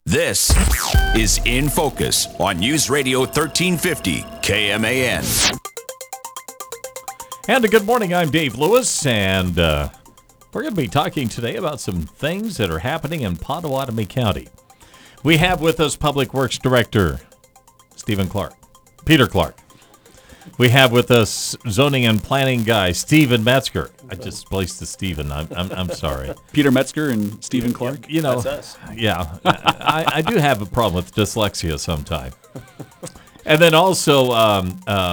This is In Focus on News Radio 1350 KMAN. And good morning, I'm Dave Lewis, and we're going to be talking today about some things that are happening in Pottawatomie County. We have with us Public Works Director Peter Clark. We have with us Zoning and Planning guy Stephen Metzger. I just placed the Stephen. I'm sorry. Peter Metzger and Stephen Clark. You know, that's us. Yeah, I do have a problem with dyslexia sometimes. And then also,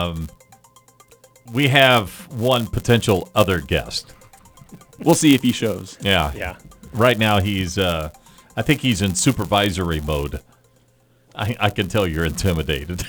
we have one potential other guest. We'll see if he shows. Yeah. Right now he's, I think he's in supervisory mode. I can tell you're intimidated.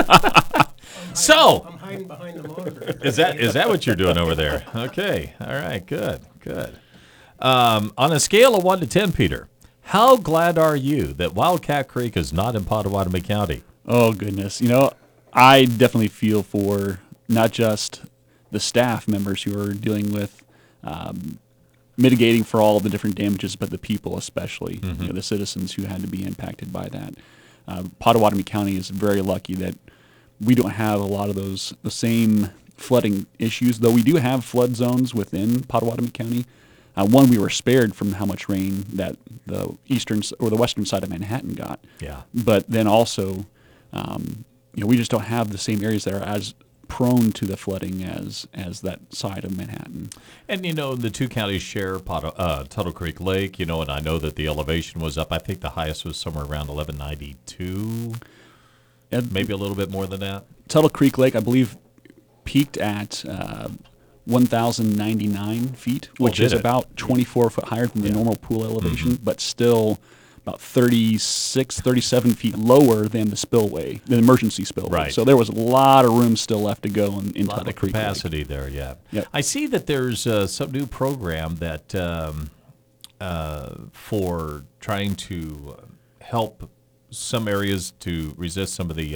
So, I'm hiding behind the monitor. is that what you're doing over there? Okay. All right. Good. On a scale of 1 to 10, Peter, how glad are you that Wildcat Creek is not in Pottawatomie County? Oh, goodness. You know, I definitely feel for not just the staff members who are dealing with mitigating for all of the different damages, but the people especially, you know, the citizens who had to be impacted by that. Pottawatomie County is very lucky that we don't have a lot of the same flooding issues, though we do have flood zones within Pottawatomie County. One, we were spared from how much rain that the eastern or the western side of Manhattan got. Yeah. But then also, you know, we just don't have the same areas that are as prone to the flooding as that side of Manhattan. And, you know, the two counties share Tuttle Creek Lake, you know, and I know that the elevation was up. I think the highest was somewhere around 1192, maybe a little bit more than that. Tuttle Creek Lake, I believe, peaked at 1,099 feet, which is about 24 foot higher than the normal pool elevation, but still about 36, 37 feet lower than the spillway, the emergency spillway. Right. So there was a lot of room still left to go in A lot Tuttle of Creek capacity there, yeah. Yep. I see that there's some new program that for trying to help some areas to resist some of the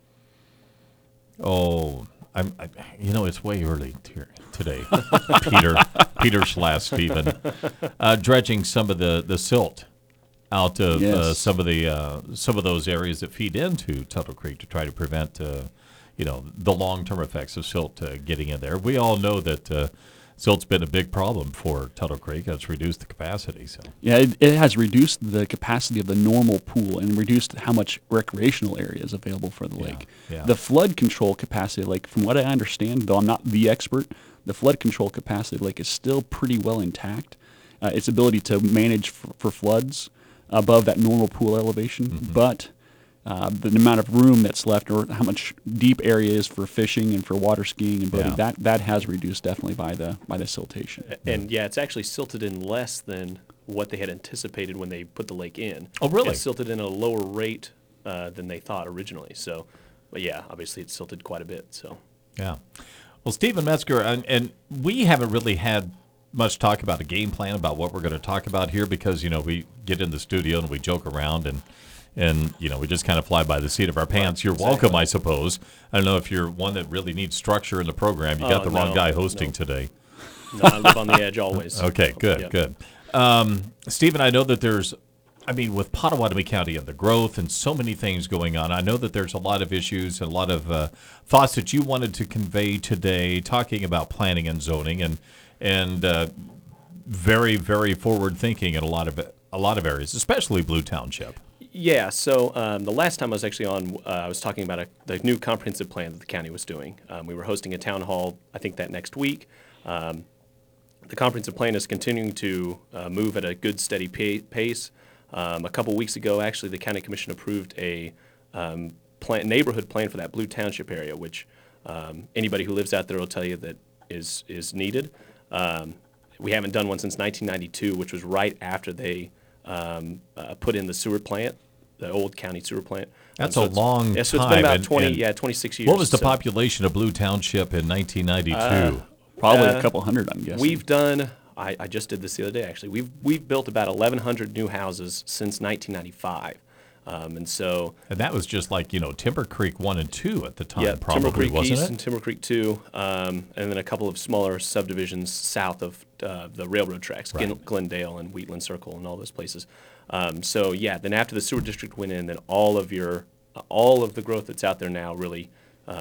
you know, it's way early today, Peter / Stephen, dredging some of the silt out of some of those areas that feed into Tuttle Creek to try to prevent you know, the long-term effects of silt getting in there. We all know that silt's been a big problem for Tuttle Creek. It's reduced the capacity. So Yeah, it has reduced the capacity of the normal pool and reduced how much recreational area is available for the lake. yeah. The flood control capacity, like from what I understand, though I'm not the expert, the flood control capacity of the lake is still pretty well intact. Its ability to manage for floods above that normal pool elevation, but the amount of room that's left, or how much deep area is for fishing and for water skiing and boating, that has reduced definitely by the siltation. And yeah, it's actually silted in less than what they had anticipated when they put the lake in. Oh, really? It's silted in a lower rate than they thought originally. So, but yeah, obviously it's silted quite a bit. So yeah. Well, Stephen Metzger, and we haven't really had much talk about a game plan about what we're going to talk about here, because, you know, we get in the studio and we joke around and you know, we just kind of fly by the seat of our pants. You're welcome, I suppose. I don't know if you're one that really needs structure in the program. You got the wrong guy hosting today. No, I live on the edge always. Okay, good. Stephen, I know that there's, I mean, with Pottawatomie County and the growth and so many things going on, I know that there's a lot of issues and a lot of thoughts that you wanted to convey today, talking about planning and zoning and very, very forward thinking in a lot of areas, especially Blue Township. Yeah, so the last time I was actually on, I was talking about the new comprehensive plan that the county was doing. We were hosting a town hall, I think that next week. The comprehensive plan is continuing to move at a good, steady pace. A couple weeks ago, actually, the county commission approved a neighborhood plan for that Blue Township area, which anybody who lives out there will tell you that is needed. We haven't done one since 1992, which was right after they put in the sewer plant, the old county sewer plant. That's a long time. Yeah, so it's been about 26 years. What was the population of Blue Township in 1992? Probably a couple hundred, I'm guessing. We've done, I just did this the other day, actually. We've built about 1,100 new houses since 1995. And so, And that was just like, Timber Creek 1 and 2 at the time, yeah, probably, Timber Creek wasn't East it? and Timber Creek 2, and then a couple of smaller subdivisions south of the railroad tracks, Right. Glendale and Wheatland Circle and all those places. So yeah, then after the sewer district went in, then all of the growth that's out there now really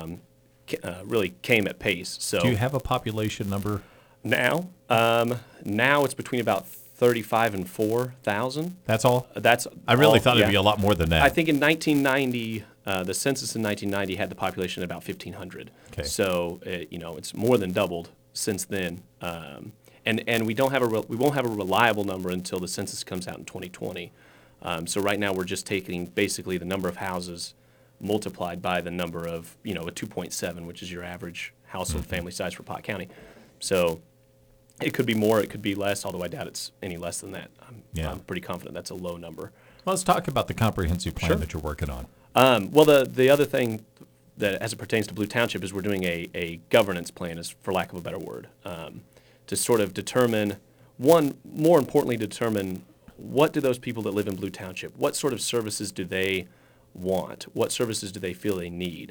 came at pace. So Do you have a population number? now it's between about 35 and 4,000. That's all? That's I really all- thought it'd yeah. be a lot more than that. I think in 1990, the census in 1990 had the population at about 1,500. Okay. So it's more than doubled since then. And we don't have we won't have a reliable number until the census comes out in 2020. So right now we're just taking basically the number of houses multiplied by the number of a 2.7, which is your average household family size for Pot County. So it could be more, it could be less, although I doubt it's any less than that. I'm pretty confident that's a low number. Let's talk about the comprehensive plan Sure. that you're working on. Well, the other thing that, as it pertains to Blue Township, is we're doing a governance plan, is for lack of a better word, to sort of determine, more importantly, determine what do those people that live in Blue Township, what sort of services do they want? What services do they feel they need?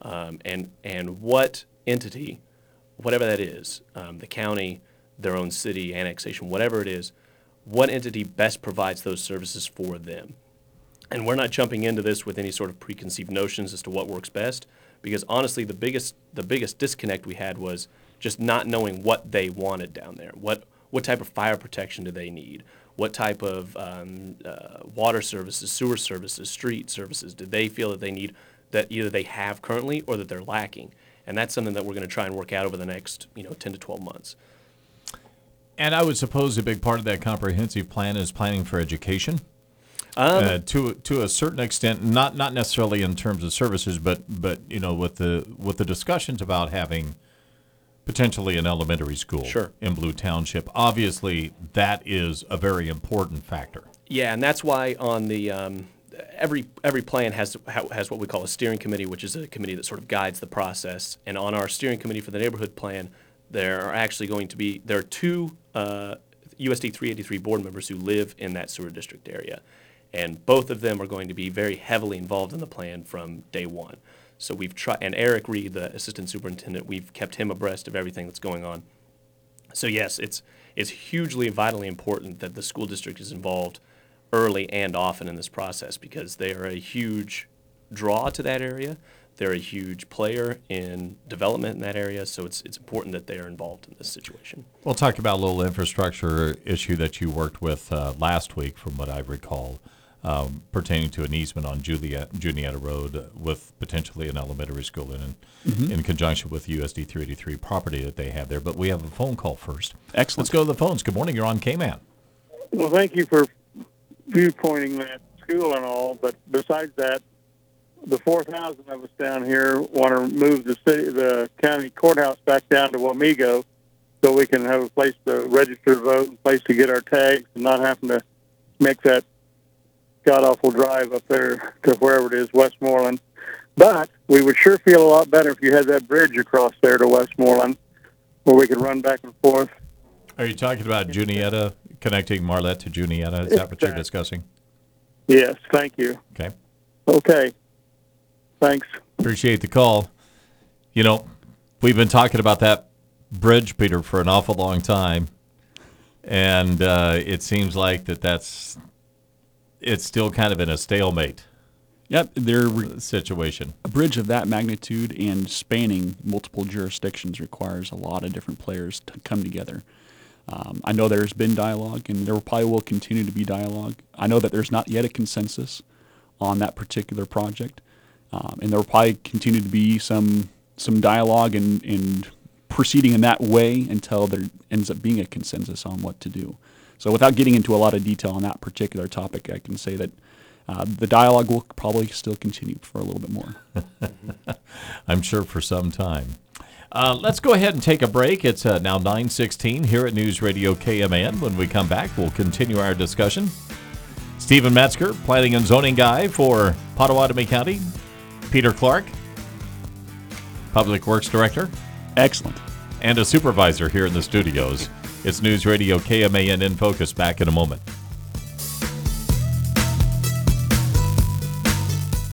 And what entity, whatever that is, the county, their own city, annexation, whatever it is, what entity best provides those services for them? And we're not jumping into this with any sort of preconceived notions as to what works best, because honestly, the biggest disconnect we had was just not knowing what they wanted down there. What type of fire protection do they need? What type of water services, sewer services, street services do they feel that they need, that either they have currently or that they're lacking? And that's something that we're going to try and work out over the next 10 to 12 months. And I would suppose a big part of that comprehensive plan is planning for education. To a certain extent, not necessarily in terms of services, but with the discussions about having potentially an elementary school Sure. in Blue Township. Obviously, that is a very important factor. Yeah, and that's why on the every plan has what we call a steering committee, which is a committee that sort of guides the process. And on our steering committee for the neighborhood plan, there are two USD 383 board members who live in that sewer district area, and both of them are going to be very heavily involved in the plan from day one. So we've tried, and Eric Reed, the assistant superintendent, we've kept him abreast of everything that's going on. So yes, it's hugely, vitally important that the school district is involved early and often in this process, because they are a huge draw to that area. They're a huge player in development in that area, so it's important that they are involved in this situation. We'll talk about a little infrastructure issue that you worked with last week, from what I recall, pertaining to an easement on Juniata Road with potentially an elementary school in conjunction with USD 383 property that they have there. But we have a phone call first. Excellent. Let's go to the phones. Good morning. You're on K-Man. Well, thank you for viewpointing that school and all, but besides that, the 4,000 of us down here want to move the county courthouse back down to Wamego, so we can have a place to register to vote, a place to get our tags, and not having to make that god-awful drive up there to wherever it is, Westmoreland. But we would sure feel a lot better if you had that bridge across there to Westmoreland, where we could run back and forth. Are you talking about Juniata, connecting Marlette to Juniata? Is that what you're Exactly. discussing? Yes, thank you. Okay. Okay. Thanks. Appreciate the call. We've been talking about that bridge, Peter, for an awful long time. And it seems like it's still kind of in a stalemate Yep, they're situation. a bridge of that magnitude and spanning multiple jurisdictions requires a lot of different players to come together. I know there's been dialogue, and there probably will continue to be dialogue. I know that there's not yet a consensus on that particular project, and there will probably continue to be some dialogue and proceeding in that way until there ends up being a consensus on what to do. So without getting into a lot of detail on that particular topic, I can say that the dialogue will probably still continue for a little bit more. I'm sure for some time. Let's go ahead and take a break. It's now 9:16 here at News Radio KMAN. When we come back, we'll continue our discussion. Stephen Metzger, Planning and Zoning Guy for Pottawatomie County. Peter Clark, Public Works Director. Excellent. And a supervisor here in the studios. It's News Radio KMAN in Focus. Back in a moment.